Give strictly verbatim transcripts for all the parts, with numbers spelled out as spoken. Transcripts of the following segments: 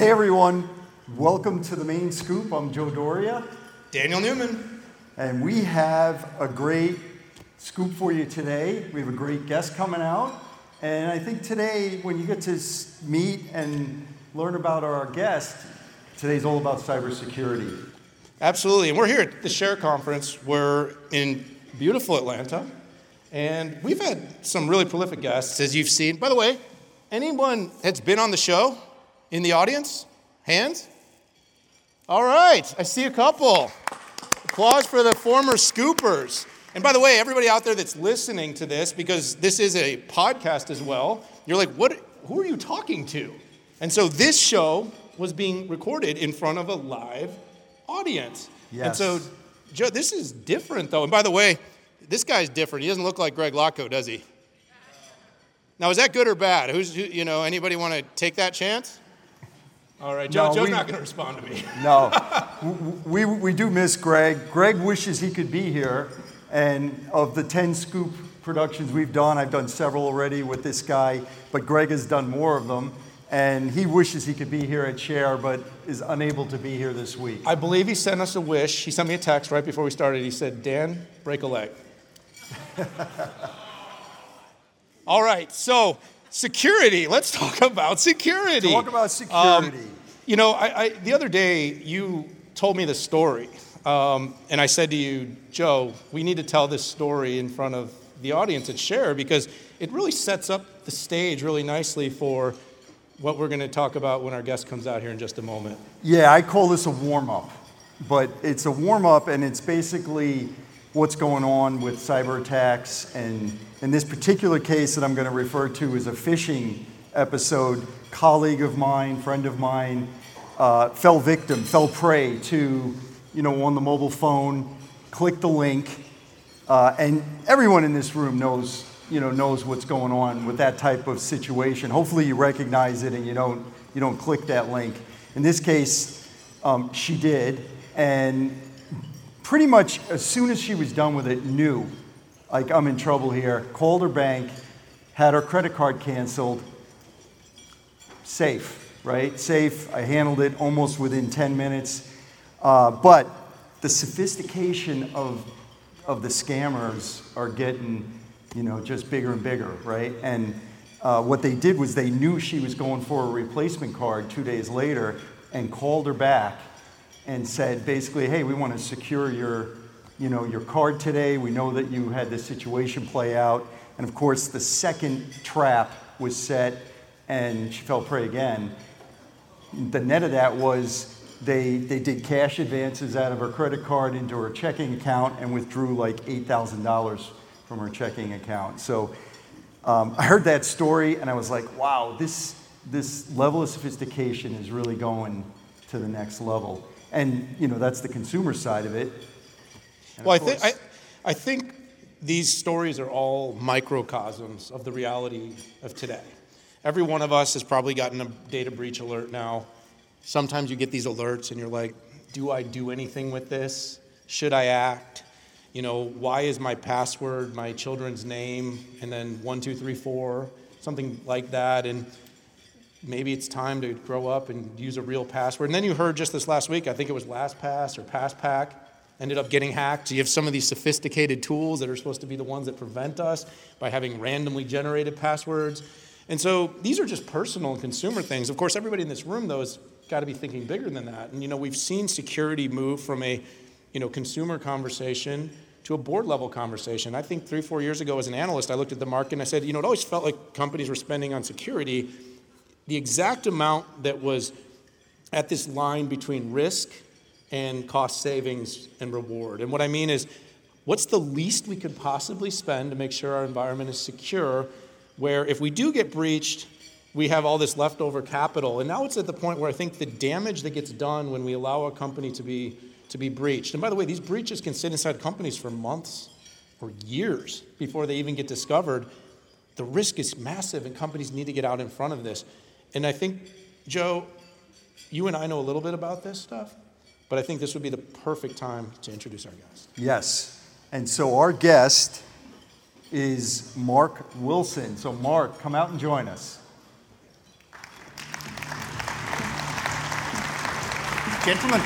Hey everyone, welcome to the Main Scoop. I'm Joe Doria. Daniel Newman. And we have a great scoop for you today. We have a great guest coming out. And I think today, when you get to meet and learn about our guest, today's all about cybersecurity. Absolutely. And we're here at the Share Conference. We're in beautiful Atlanta. And we've had some really prolific guests, as you've seen. By the way, anyone that's been on the show in the audience? Hands? All right. I see a couple. Applause for the former scoopers. And by the way, everybody out there that's listening to this, because this is a podcast as well, you're like, what? Who are you talking to? And so this show was being recorded in front of a live audience. Yes. And so, Joe, this is different, though. And by the way, this guy's different. He doesn't look like Greg Locko, does he? Now, is that good or bad? Who's, who, you know, anybody want to take that chance? All right, Joe, no, Joe's we, not going to respond to me. No, we, we do miss Greg. Greg wishes he could be here. And of the ten Scoop productions we've done, I've done several already with this guy, but Greg has done more of them. And he wishes he could be here at Share, but is unable to be here this week. I believe he sent us a wish. He sent me a text right before we started. He said, Dan, break a leg. All right, so security. Let's talk about security. Talk about security. Um, you know, I, I, the other day you told me the story, um, and I said to you, Joe, we need to tell this story in front of the audience at Share because it really sets up the stage really nicely for what we're going to talk about when our guest comes out here in just a moment. Yeah, I call this a warm-up, but it's a warm-up, and it's basically what's going on with cyber attacks. And in this particular case that I'm going to refer to is a phishing episode. Colleague of mine, friend of mine, uh, fell victim, fell prey to, you know, on the mobile phone, clicked the link, uh, and everyone in this room knows, you know, knows what's going on with that type of situation. Hopefully you recognize it and you don't, you don't click that link. In this case, um, she did, and pretty much as soon as she was done with it, knew, like, I'm in trouble here, called her bank, had her credit card canceled. Safe, right? Safe. I handled it almost within ten minutes. Uh, but the sophistication of, of the scammers are getting, you know, just bigger and bigger, right? And uh, what they did was they knew she was going for a replacement card two days later and called her back and said basically, hey, we want to secure your, you know, your card today. We know that you had this situation play out. And of course, the second trap was set and she fell prey again. The net of that was they, they did cash advances out of her credit card into her checking account and withdrew like eight thousand dollars from her checking account. So um, I heard that story and I was like, wow, this, this level of sophistication is really going to the next level. And, you know, that's the consumer side of it. And well, of I think I, I think these stories are all microcosms of the reality of today. Every one of us has probably gotten a data breach alert now. Sometimes you get these alerts and you're like, do I do anything with this? Should I act? You know, why is my password my children's name and then one, two, three, four, something like that? And maybe it's time to grow up and use a real password. And then you heard just this last week, I think it was LastPass or PassPack, ended up getting hacked. So you have some of these sophisticated tools that are supposed to be the ones that prevent us by having randomly generated passwords. And so these are just personal and consumer things. Of course, everybody in this room, though, has got to be thinking bigger than that. And, you know, we've seen security move from a, you know, consumer conversation to a board-level conversation. I think three, four years ago as an analyst, I looked at the market and I said, you know, it always felt like companies were spending on security the exact amount that was at this line between risk and cost savings and reward. And what I mean is, what's the least we could possibly spend to make sure our environment is secure, where if we do get breached, we have all this leftover capital. And now it's at the point where I think the damage that gets done when we allow a company to be to be breached. And by the way, these breaches can sit inside companies for months or years before they even get discovered. The risk is massive, and companies need to get out in front of this. And I think, Joe, you and I know a little bit about this stuff, but I think this would be the perfect time to introduce our guest. Yes. And so our guest is Mark Wilson. So Mark, come out and join us. Gentlemen.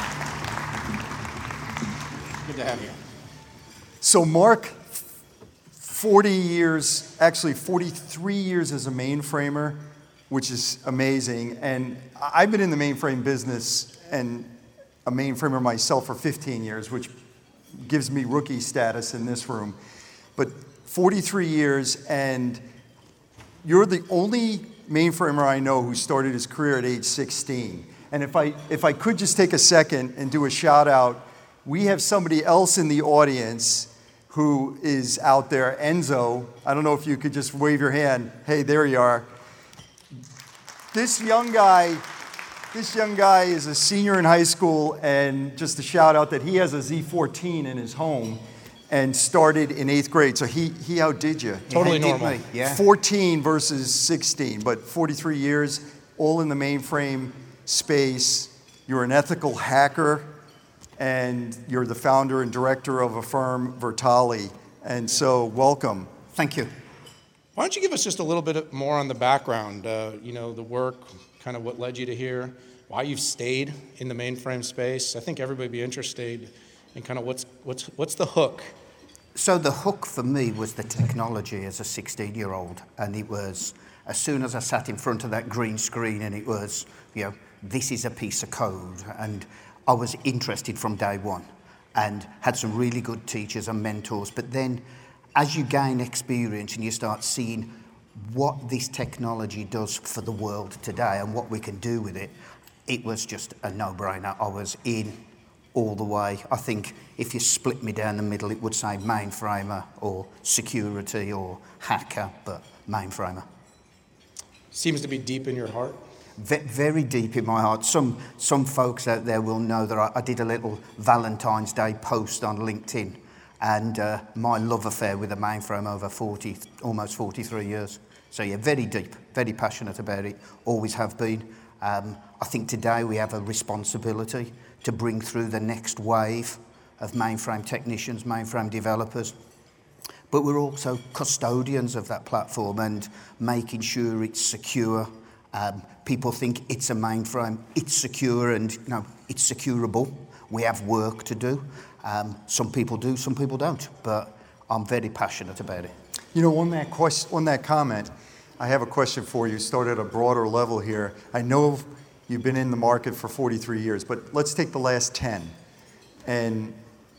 Good to have you. So Mark, forty years, actually forty-three years as a mainframer, which is amazing. And I've been in the mainframe business and a mainframer myself for fifteen years, which gives me rookie status in this room. But forty-three years, and you're the only mainframer I know who started his career at age sixteen. And if I, if I could just take a second and do a shout out, we have somebody else in the audience who is out there, Enzo. I don't know if you could just wave your hand. Hey, there you are. This young guy, this young guy is a senior in high school, and just a shout out that he has a Z fourteen in his home and started in eighth grade. So he, he outdid you. Totally He did normal. me, Yeah. fourteen versus sixteen, but forty-three years, all in the mainframe space. You're an ethical hacker, and you're the founder and director of a firm, Vertali. And so, welcome. Thank you. Why don't you give us just a little bit more on the background, uh, you know, the work, kind of what led you to here, why you've stayed in the mainframe space. I think everybody would be interested in kind of what's, what's, what's the hook. So the hook for me was the technology as a sixteen-year-old, and it was, as soon as I sat in front of that green screen and it was, you know, this is a piece of code, and I was interested from day one and had some really good teachers and mentors. But then as you gain experience and you start seeing what this technology does for the world today and what we can do with it, it was just a no-brainer. I was in all the way. I think if you split me down the middle, it would say mainframer or security or hacker, but mainframer. Seems to be deep in your heart. Ve- very deep in my heart. Some some folks out there will know that I, I did a little Valentine's Day post on LinkedIn, and uh, my love affair with the mainframe over forty, almost forty-three years. So yeah, very deep, very passionate about it. Always have been. Um, I think today we have a responsibility to bring through the next wave of mainframe technicians, mainframe developers. But we're also custodians of that platform and making sure it's secure. Um, people think it's a mainframe, it's secure, and you know, it's securable. We have work to do. Um, some people do, some people don't, but I'm very passionate about it. You know, on that question, on that comment, I have a question for you. Start at a broader level here. I know you've been in the market for forty-three years, but let's take the last ten. And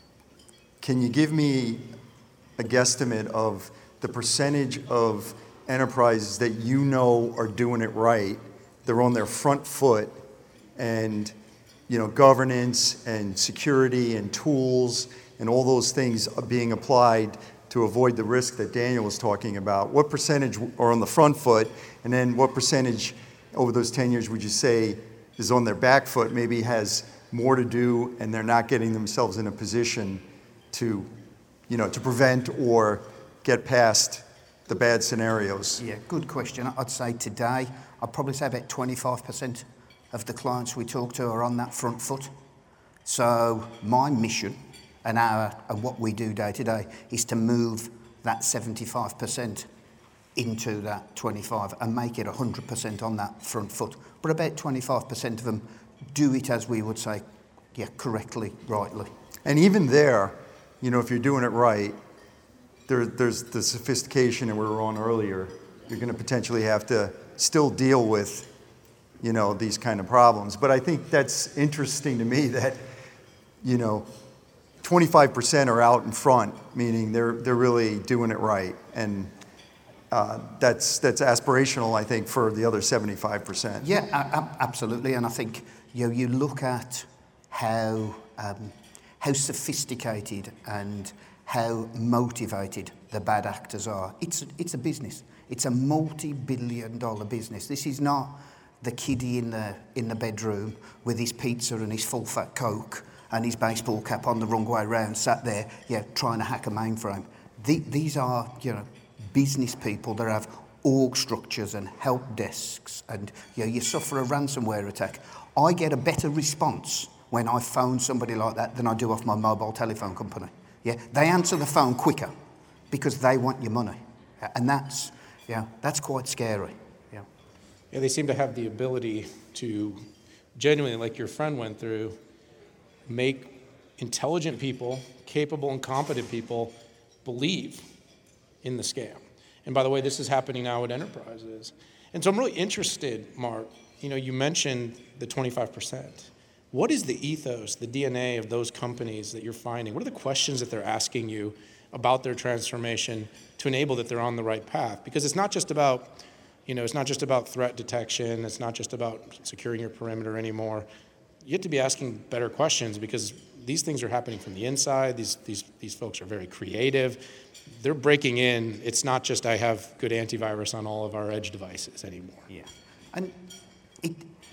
can you give me a guesstimate of the percentage of enterprises that you know are doing it right? They're on their front foot, and you know, governance and security and tools and all those things are being applied to avoid the risk that Daniel was talking about. What percentage are on the front foot, and then what percentage over those ten years would you say is on their back foot, maybe has more to do, and they're not getting themselves in a position to, you know, to prevent or get past the bad scenarios? Yeah, good question. I'd say today, I'd probably say about twenty-five percent of the clients we talk to are on that front foot. So my mission and our and what we do day to day is to move that seventy-five percent into that twenty-five and make it one hundred percent on that front foot. But about twenty-five percent of them do it, as we would say, yeah, correctly, rightly. And even there, you know, if you're doing it right, there, there's the sophistication that we were on earlier. You're going to potentially have to still deal with, you know, these kind of problems. But I think that's interesting to me that, you know, twenty-five percent are out in front, meaning they're they're really doing it right, and uh, that's that's aspirational, I think, for the other seventy-five percent. Yeah, a- a- absolutely. And I think, you know, you look at how um, how sophisticated and how motivated the bad actors are. It's it's a business. It's a multi-billion dollar business. This is not the kiddie in the in the bedroom with his pizza and his full fat Coke and his baseball cap on the wrong way round, sat there, yeah, trying to hack a mainframe. The, these are, you know, business people that have org structures and help desks, and you know, you suffer a ransomware attack. I get a better response when I phone somebody like that than I do off my mobile telephone company. Yeah, they answer the phone quicker because they want your money, and that's, yeah, that's quite scary. Yeah. Yeah, they seem to have the ability to genuinely, like your friend went through, make intelligent people, capable and competent people believe in the scam. And by the way, this is happening now at enterprises. And so I'm really interested, Mark, you know, you mentioned the twenty-five percent. What is the ethos, the D N A of those companies that you're finding? What are the questions that they're asking you about their transformation to enable that they're on the right path? Because it's not just about, you know, it's not just about threat detection. It's not just about securing your perimeter anymore. You have to be asking better questions because these things are happening from the inside. These, these, these folks are very creative. They're breaking in. It's not just I have good antivirus on all of our edge devices anymore. Yeah. And it,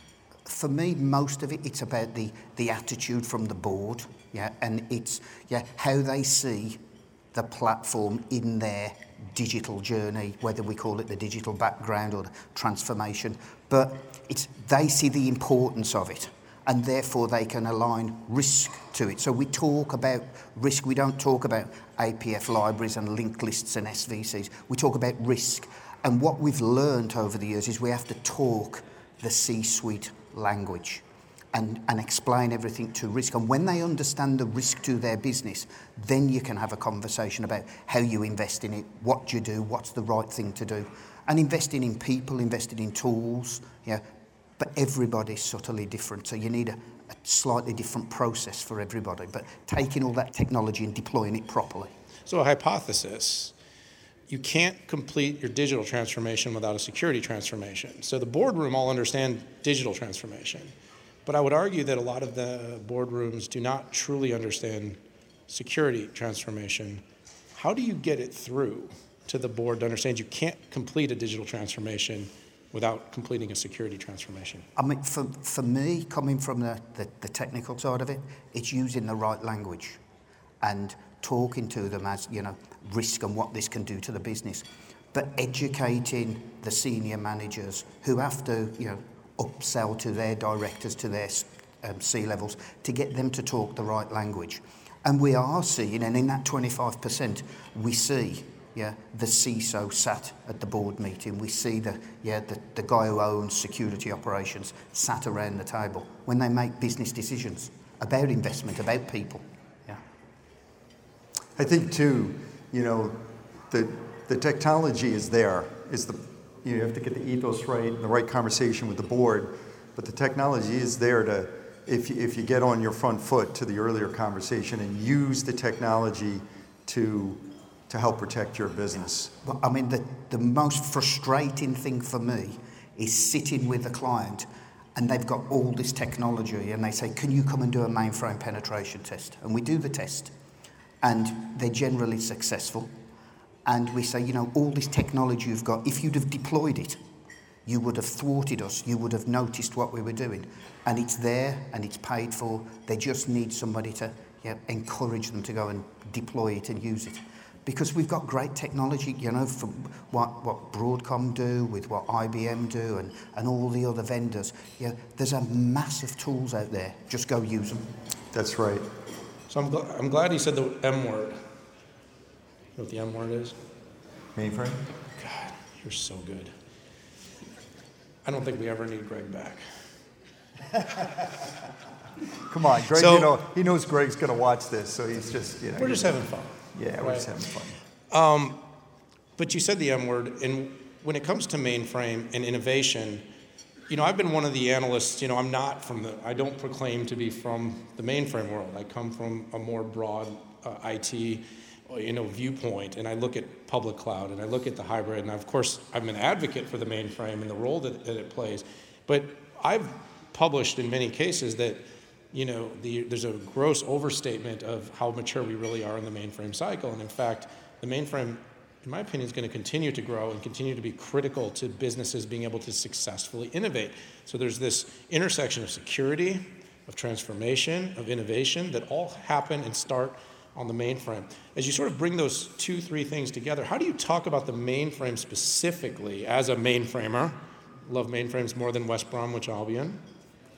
for me, most of it, it's about the, the attitude from the board, yeah, and it's yeah how they see the platform in their digital journey, whether we call it the digital background or the transformation, but it's they see the importance of it, and therefore they can align risk to it. So we talk about risk, we don't talk about A P F libraries and linked lists and S V Cs, we talk about risk. And what we've learned over the years is we have to talk the C-suite language and, and explain everything to risk. And when they understand the risk to their business, then you can have a conversation about how you invest in it, what you do, what's the right thing to do. And investing in people, investing in tools, yeah, but everybody's subtly different. So you need a, a slightly different process for everybody, but taking all that technology and deploying it properly. So a hypothesis. You can't complete your digital transformation without a security transformation. So the boardroom all understand digital transformation. But I would argue that a lot of the boardrooms do not truly understand security transformation. How do you get it through to the board to understand you can't complete a digital transformation without completing a security transformation? I mean, for, for me, coming from the, the, the technical side of it, it's using the right language and talking to them as, you know, risk and what this can do to the business, but educating the senior managers who have to, you know, upsell to their directors, to their um, C-levels, to get them to talk the right language. And we are seeing, and in that twenty-five percent, we see, yeah, the C I S O sat at the board meeting. We see the, yeah, the, the guy who owns security operations sat around the table when they make business decisions about investment, about people. Yeah. I think too, you know, the the technology is there. Is the you have to get the ethos right and the right conversation with the board, but the technology is there to, if you, if you get on your front foot to the earlier conversation and use the technology to to help protect your business. Well, I mean, the, the most frustrating thing for me is sitting with a client and they've got all this technology and they say, can you come and do a mainframe penetration test? And we do the test and they're generally successful. And we say, you know, all this technology you've got, if you'd have deployed it, you would have thwarted us, you would have noticed what we were doing. And it's there and it's paid for. They just need somebody to yeah, encourage them to go and deploy it and use it. Because we've got great technology, you know, from what, what Broadcom do, with what I B M do, and, and all the other vendors. Yeah, there's a massive tools out there. Just go use them. That's right. So I'm, gl- I'm glad he said the M word. You know what the M word is? Mainframe? God, you're so good. I don't think we ever need Greg back. Come on, Greg, So- you know, he knows Greg's going to watch this, so he's just, you know. We're just having fun. Yeah, we're right? just having fun. Um, but you said the M word, and when it comes to mainframe and innovation, you know, I've been one of the analysts, you know, I'm not from the, I don't proclaim to be from the mainframe world. I come from a more broad uh, I T, you know, viewpoint, and I look at public cloud, and I look at the hybrid, and of course, I'm an advocate for the mainframe and the role that, that it plays. But I've published in many cases that, you know, the, there's a gross overstatement of how mature we really are in the mainframe cycle. And in fact, the mainframe, in my opinion, is going to continue to grow and continue to be critical to businesses being able to successfully innovate. So there's this intersection of security, of transformation, of innovation that all happen and start on the mainframe. As you sort of bring those two, three things together, how do you talk about the mainframe specifically as a mainframer? Love mainframes more than West Bromwich Albion.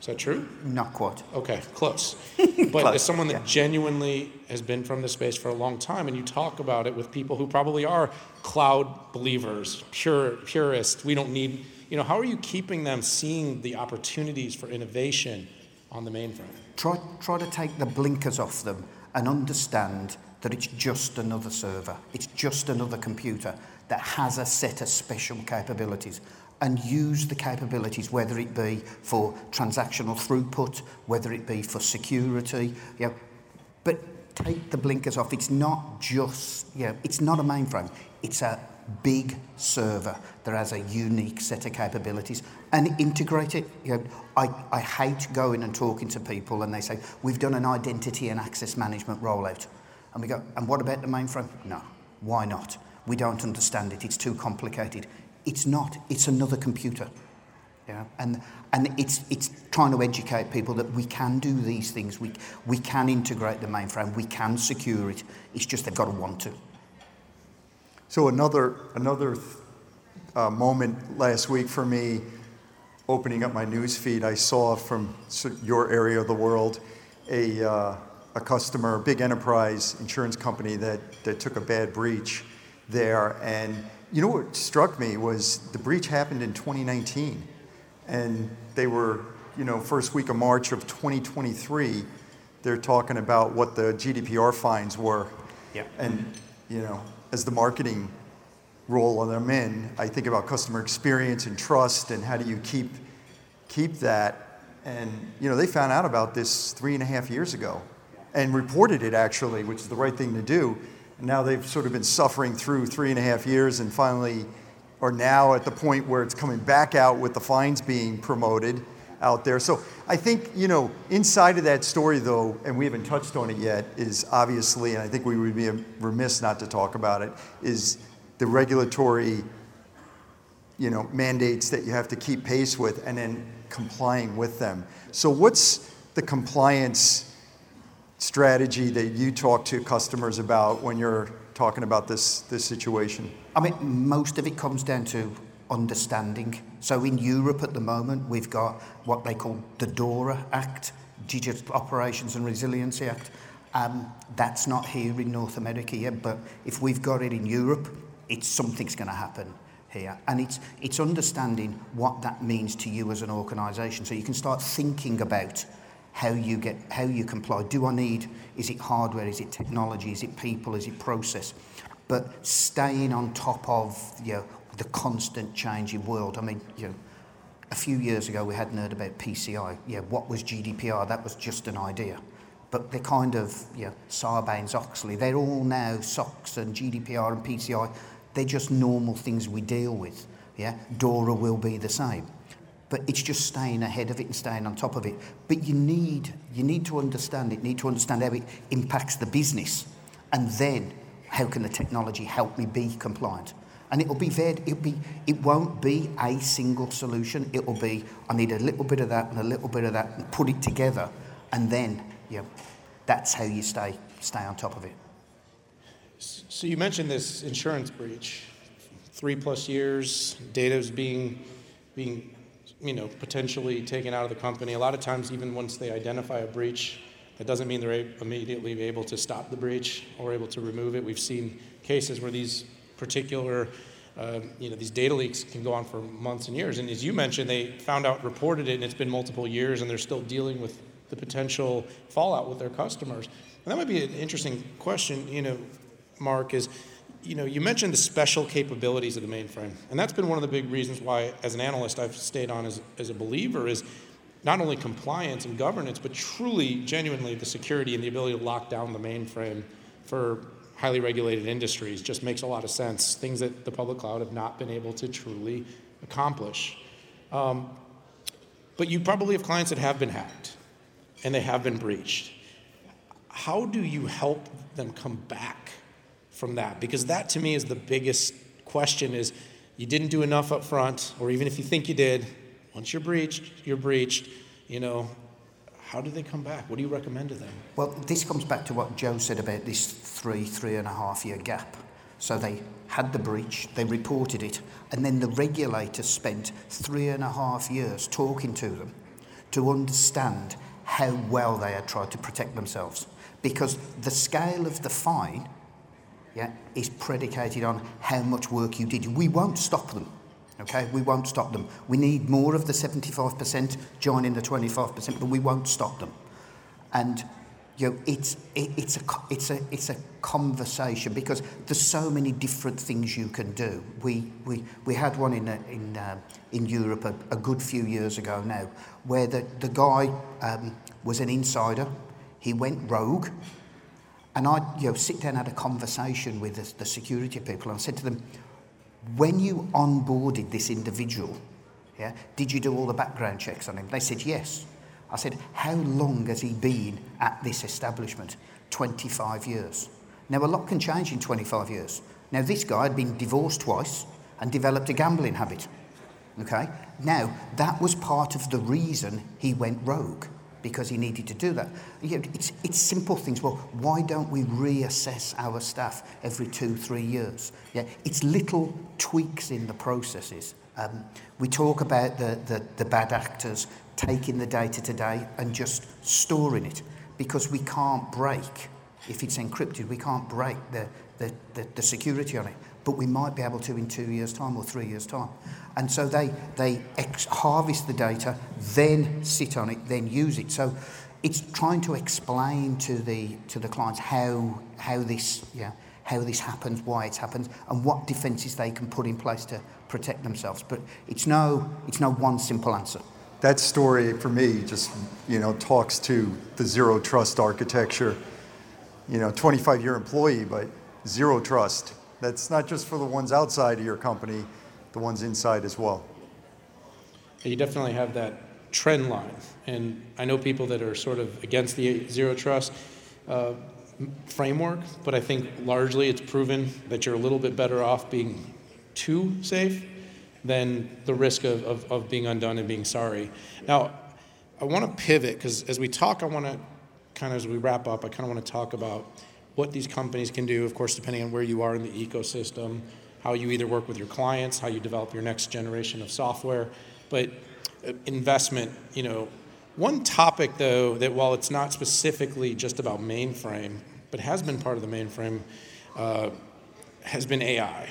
Is that true? Not quite. Okay, close. But Close, as someone that yeah. genuinely has been from this space for a long time, and you talk about it with people who probably are cloud believers, pure purists, we don't need, you know, how are you keeping them seeing the opportunities for innovation on the mainframe? Try, try to take the blinkers off them and understand that it's just another server. It's just another computer that has a set of special capabilities, and use the capabilities, whether it be for transactional throughput, whether it be for security, you know, but take the blinkers off. It's not just, you know, it's not a mainframe. It's a big server that has a unique set of capabilities, and integrate it. You know, I, I hate going and talking to people and they say, we've done an identity and access management rollout. And we go, and what about the mainframe? No, why not? We don't understand it, it's too complicated. It's not, it's another computer. Yeah? And and it's it's trying to educate people that we can do these things, we we can integrate the mainframe, we can secure it, it's just they've got to want to. So another another uh, moment last week for me, opening up my news feed, I saw from your area of the world a uh, a customer, a big enterprise insurance company that, that took a bad breach there. And you know what struck me was the breach happened in twenty nineteen, and they were, you know, first week of March of twenty twenty-three, they're talking about what the G D P R fines were. Yeah. And, you know, as the marketing role that I'm in, I think about customer experience and trust and how do you keep keep that. And, you know, they found out about this three and a half years ago and reported it actually, which is the right thing to do. And now they've sort of been suffering through three and a half years and finally are now at the point where it's coming back out with the fines being promoted out there. So I think, you know, inside of that story though, and we haven't touched on it yet, is obviously, and I think we would be remiss not to talk about it, is the regulatory, you know, mandates that you have to keep pace with and then complying with them. So what's the compliance strategy that you talk to customers about when you're talking about this this situation? I mean, most of it comes down to understanding. So in Europe at the moment, we've got what they call the DORA Act, Digital Operations and Resiliency Act. Um, that's not here in North America yet, but if we've got it in Europe, it's something's going to happen here. And it's it's understanding what that means to you as an organisation. So you can start thinking about how you get, how you comply. Do I need, is it hardware, is it technology, is it people, is it process? But staying on top of, you know, the constant changing world. I mean, you know, a few years ago we hadn't heard about P C I. Yeah, what was G D P R? That was just an idea. But they're kind of, you know, Sarbanes-Oxley. They're all now SOX and G D P R and P C I. They're just normal things we deal with. Yeah, DORA will be the same. But it's just staying ahead of it and staying on top of it. But you need you need to understand it, need to understand how it impacts the business. And then how can the technology help me be compliant? And it'll be very, it'll be, it won't be a single solution. It will be, I need a little bit of that and a little bit of that and put it together. And then, yeah, that's how you stay stay on top of it. So you mentioned this insurance breach, three plus years, data's being being you know, potentially taken out of the company. A lot of times, even once they identify a breach, that doesn't mean they're immediately able to stop the breach or able to remove it. We've seen cases where these particular, uh, you know, these data leaks can go on for months and years. And as you mentioned, they found out, reported it, and it's been multiple years, and they're still dealing with the potential fallout with their customers. And that might be an interesting question, you know, Mark, is, you know, you mentioned the special capabilities of the mainframe, and that's been one of the big reasons why, as an analyst, I've stayed on as, as a believer, is not only compliance and governance, but truly, genuinely, the security and the ability to lock down the mainframe for highly regulated industries just makes a lot of sense, things that the public cloud have not been able to truly accomplish. Um, but you probably have clients that have been hacked, and they have been breached. How do you help them come back from that? Because that to me is the biggest question, is you didn't do enough up front, or even if you think you did, once you're breached, you're breached, you know, how do they come back? What do you recommend to them? Well, this comes back to what Joe said about this three, three and a half year gap. So they had the breach, they reported it, and then the regulators spent three and a half years talking to them to understand how well they had tried to protect themselves. Because the scale of the fine, yeah, is predicated on how much work you did. We won't stop them, okay? We won't stop them. We need more of the seventy-five percent joining the twenty-five percent, but we won't stop them. And you know, it's it, it's a it's a it's a conversation, because there's so many different things you can do. We we we had one in a, in uh, in Europe a, a good few years ago now, where the the guy um, was an insider. He went rogue, and I you know sit down and had a conversation with the, the security people, and I said to them, when you onboarded this individual, yeah, did you do all the background checks on him? They said yes. I said, how long has he been at this establishment? twenty-five years. Now, a lot can change in twenty-five years. Now, this guy had been divorced twice and developed a gambling habit. Okay? Now, that was part of the reason he went rogue, because he needed to do that. You know, it's, it's simple things. Well, why don't we reassess our staff every two, three years? Yeah, it's little tweaks in the processes. Um, we talk about the, the, the bad actors taking the data today and just storing it, because we can't break, if it's encrypted, we can't break the, the, the, the security on it, but we might be able to in two years' time or three years' time. And so they, they ex- harvest the data, then sit on it, then use it. So it's trying to explain to the to the clients how how this yeah how this happens, why it happens, and what defences they can put in place to protect themselves. But it's no it's no one simple answer. That story for me just, you know, talks to the zero trust architecture. You know, twenty-five year employee, but zero trust. That's not just for the ones outside of your company, the ones inside as well. You definitely have that trend line. And I know people that are sort of against the zero trust uh, framework, but I think largely it's proven that you're a little bit better off being too safe than the risk of, of, of being undone and being sorry. Now, I want to pivot, because as we talk, I want to kind of, as we wrap up, I kind of want to talk about what these companies can do, of course, depending on where you are in the ecosystem, how you either work with your clients, how you develop your next generation of software, but investment, you know. One topic, though, that while it's not specifically just about mainframe, but has been part of the mainframe, uh, has been A I.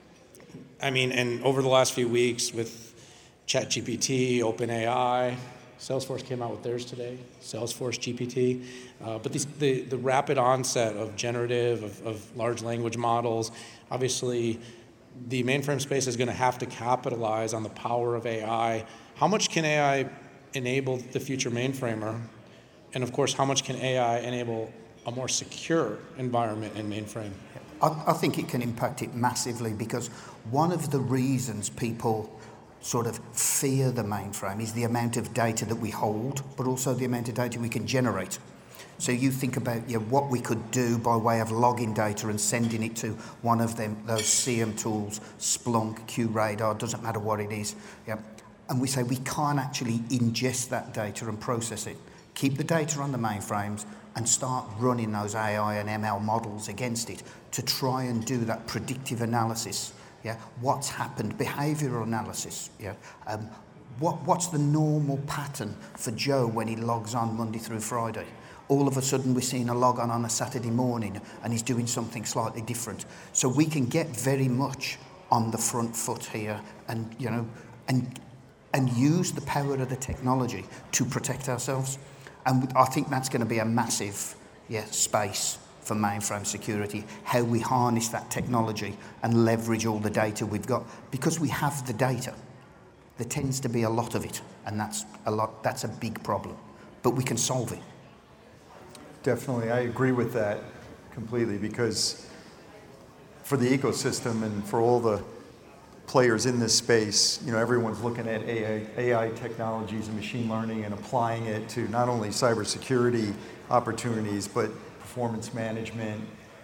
I mean, and over the last few weeks with ChatGPT, OpenAI, Salesforce came out with theirs today, Salesforce G P T. Uh, but these, the, the rapid onset of generative, of, of large language models, obviously the mainframe space is going to have to capitalize on the power of A I. How much can A I enable the future mainframer? And of course, how much can A I enable a more secure environment in mainframe? I, I think it can impact it massively, because one of the reasons people sort of fear the mainframe is the amount of data that we hold, but also the amount of data we can generate. So you think about you know, what we could do by way of logging data and sending it to one of them, those C M tools, Splunk, QRadar, doesn't matter what it is. Yeah. And we say we can't actually ingest that data and process it. Keep the data on the mainframes and start running those A I and M L models against it to try and do that predictive analysis. Yeah, what's happened, behavioural analysis. Yeah, um, what what's the normal pattern for Joe when he logs on Monday through Friday? All of a sudden we're seeing a log on on a Saturday morning and he's doing something slightly different. So we can get very much on the front foot here, and you know, and and use the power of the technology to protect ourselves. And I think that's going to be a massive yeah space for mainframe security, how we harness that technology and leverage all the data we've got, because we have the data. There tends to be a lot of it, and that's a lot. That's a big problem, but we can solve it. Definitely, I agree with that completely, because for the ecosystem and for all the players in this space, you know, everyone's looking at A I, A I technologies and machine learning and applying it to not only cybersecurity opportunities, but performance management,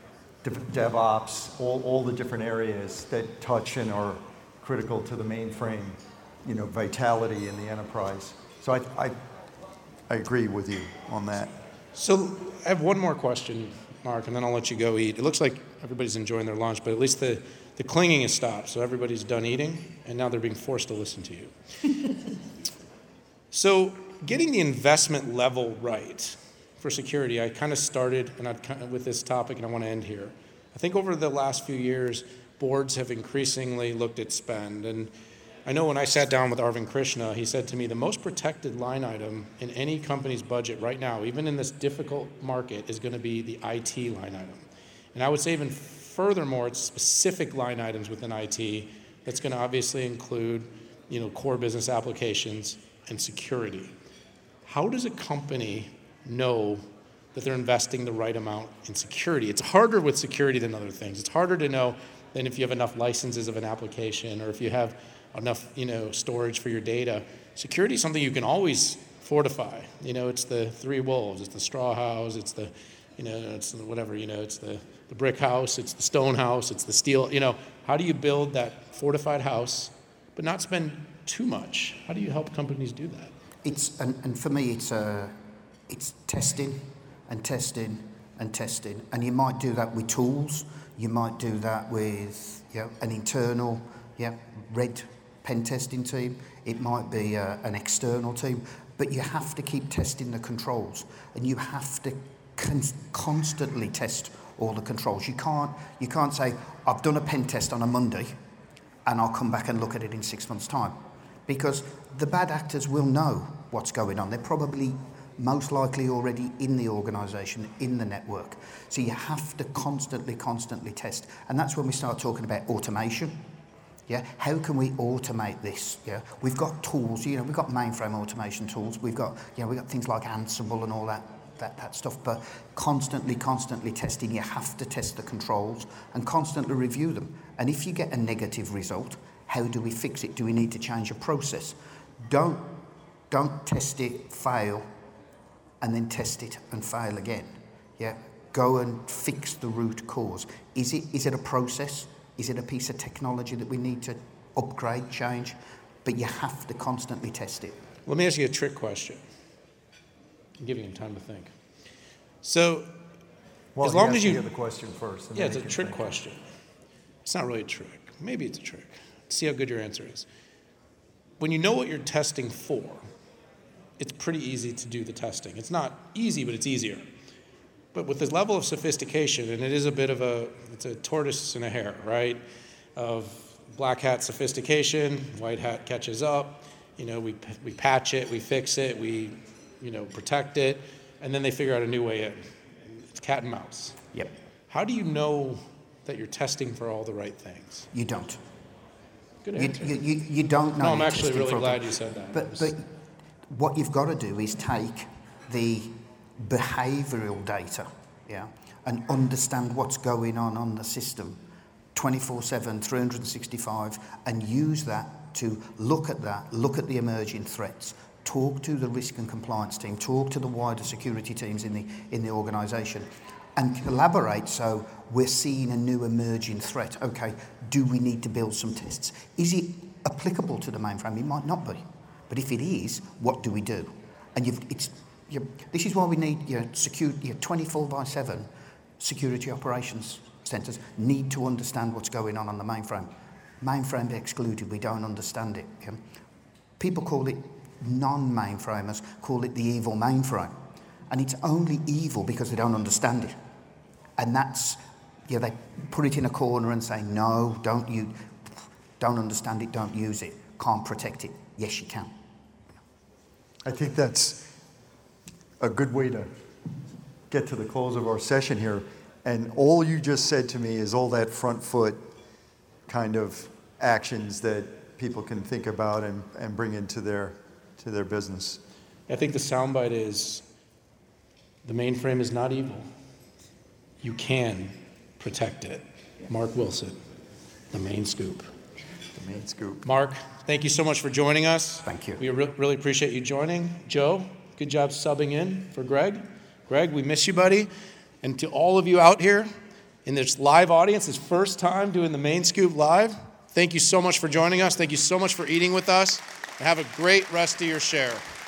DevOps, all, all the different areas that touch and are critical to the mainframe, you know, vitality in the enterprise. So I, I, I agree with you on that. So I have one more question, Mark, and then I'll let you go eat. It looks like everybody's enjoying their lunch, but at least the, the clinging has stopped, so everybody's done eating, and now they're being forced to listen to you. So getting the investment level right for security, I kind of started and I'd kind of, with this topic, and I want to end here. I think over the last few years, boards have increasingly looked at spend. And I know when I sat down with Arvind Krishna, he said to me, the most protected line item in any company's budget right now, even in this difficult market, is going to be the I T line item. And I would say even furthermore, it's specific line items within I T that's going to obviously include, you know, core business applications and security. How does a company know that they're investing the right amount in security? It's harder with security than other things. It's harder to know than if you have enough licenses of an application or if you have enough, you know, storage for your data. Security is something you can always fortify. You know, it's the three wolves, it's the straw house, it's the, you know, it's the whatever, you know, it's the, the brick house, it's the stone house, it's the steel, you know. How do you build that fortified house but not spend too much? How do you help companies do that? It's, and, and for me, it's uh, it's testing and testing and testing. And you might do that with tools. You might do that with, you know, an internal, yeah, red pen testing team. It might be uh, an external team. But you have to keep testing the controls, and you have to con- constantly test all the controls. You can't you can't say, I've done a pen test on a Monday, and I'll come back and look at it in six months' time. Because the bad actors will know what's going on. They're probably most likely already in the organisation, in the network. So you have to constantly, constantly test. And that's when we start talking about automation. Yeah, how can we automate this? Yeah, we've got tools. You know, we've got mainframe automation tools. We've got, you know, we've got things like Ansible and all that, that, that stuff. But constantly, constantly testing. You have to test the controls and constantly review them. And if you get a negative result, how do we fix it? Do we need to change a process? Don't, don't test it, fail, and then test it and fail again. Yeah, go and fix the root cause. Is it is it a process? Is it a piece of technology that we need to upgrade, change? But you have to constantly test it. Let me ask you a trick question. I'm giving him time to think. So, well, as long has as to you hear the question first. and yeah, then it's a you can trick think. question. It's not really a trick. Maybe it's a trick. See how good your answer is. When you know what you're testing for, it's pretty easy to do the testing. It's not easy, but it's easier. But with this level of sophistication, and it is a bit of a, it's a tortoise and a hare, right? Of black hat sophistication, white hat catches up. You know, we we patch it, we fix it, we, you know, protect it, and then they figure out a new way in. It's cat and mouse. Yep. How do you know that you're testing for all the right things? You don't. Good You, answer. you, you, you don't know. No, I'm you're actually testing really for glad them. you said that. But, but what you've got to do is take the behavioural data, yeah, and understand what's going on on the system twenty-four seven, three hundred sixty-five, and use that to look at that, look at the emerging threats, talk to the risk and compliance team, talk to the wider security teams in the in the organisation, and collaborate so we're seeing a new emerging threat. Okay, do we need to build some tests? Is it applicable to the mainframe? It might not be. But if it is, what do we do? And you've, it's, you're, this is why we need your secure, your twenty-four by seven security operations centres need to understand what's going on on the mainframe. Mainframe excluded, we don't understand it. Yeah? People call it, non-mainframers call it the evil mainframe. And it's only evil because they don't understand it. And that's, yeah, they put it in a corner and say, no, don't you, don't understand it, don't use it, can't protect it. Yes, you can. I think that's a good way to get to the close of our session here. And all you just said to me is all that front foot kind of actions that people can think about and, and bring into their to their business. I think the soundbite is, the mainframe is not evil. You can protect it. Mark Wilson, The Main Scoop. The Main Scoop. Mark, thank you so much for joining us. Thank you. We re- really appreciate you joining. Joe, good job subbing in for Greg. Greg, we miss you, buddy. And to all of you out here in this live audience, this first time doing The Main Scoop live, thank you so much for joining us. Thank you so much for eating with us. And have a great rest of your share.